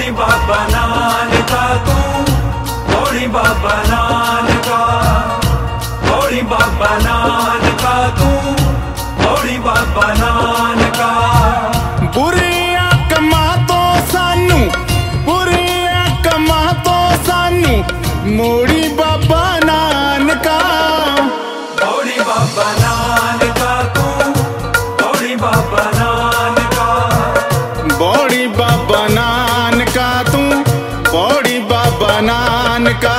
बाबा नानका तू, भोली बाबा नानका, भोली बाबा नानका तू, भोली बाबा नानका। बुरियां कमां तो सानू, बुरियां कमां तो सानू मोड़ी बाबा नानका। भोली बाबा नानका तू, भोली बाबा नानका, बौड़ी बाबा नानका तू, बौड़ी बाबा नानका।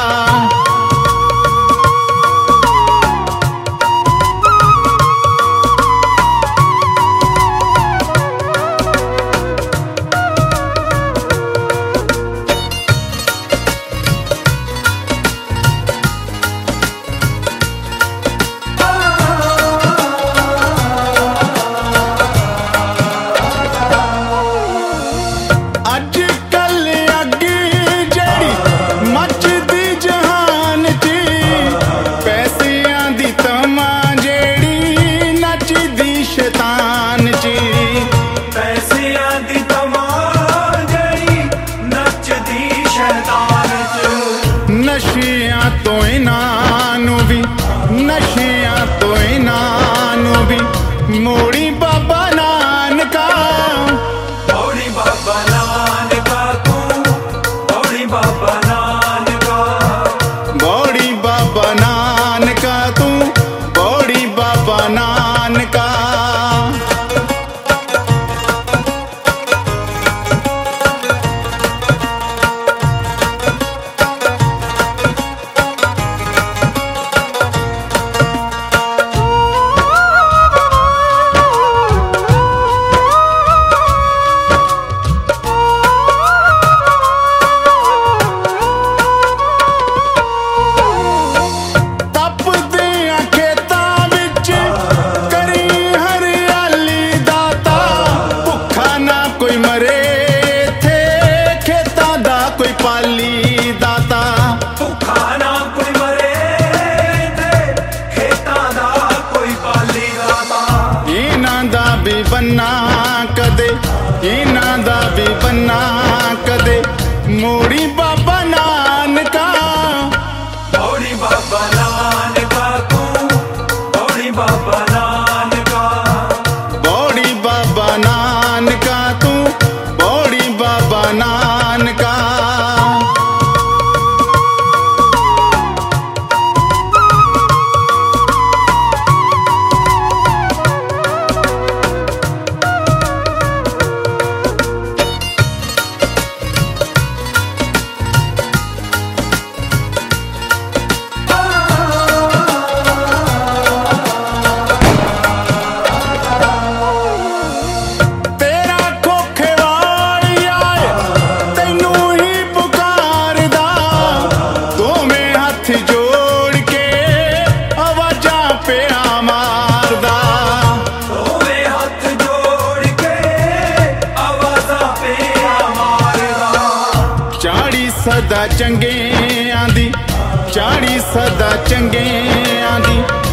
नशियां तो इनानू भी, नशियां तो इनानू भी मोड़ी बाबा नानका। भोली बाबा नानका तू, भोली बाबा नानका, बौड़ी बाबा नानका तू, बौड़ी बाबा नानका। पाली दाता भुखा ना कोई मरे ते खेतां दा कोई पाली दाता। इन्हां दा भी बन्ना कदे, इन्हां दा भी बन्ना कदे मोड़ी बाबा नानका। भोली बाबा नानका तू, भोली बाबा नानका, बौड़ी बाबा नानका तू, बौड़ी बाबा नानका। सदा चंगे आंदी, चाड़ी सदा चंगे आंदी।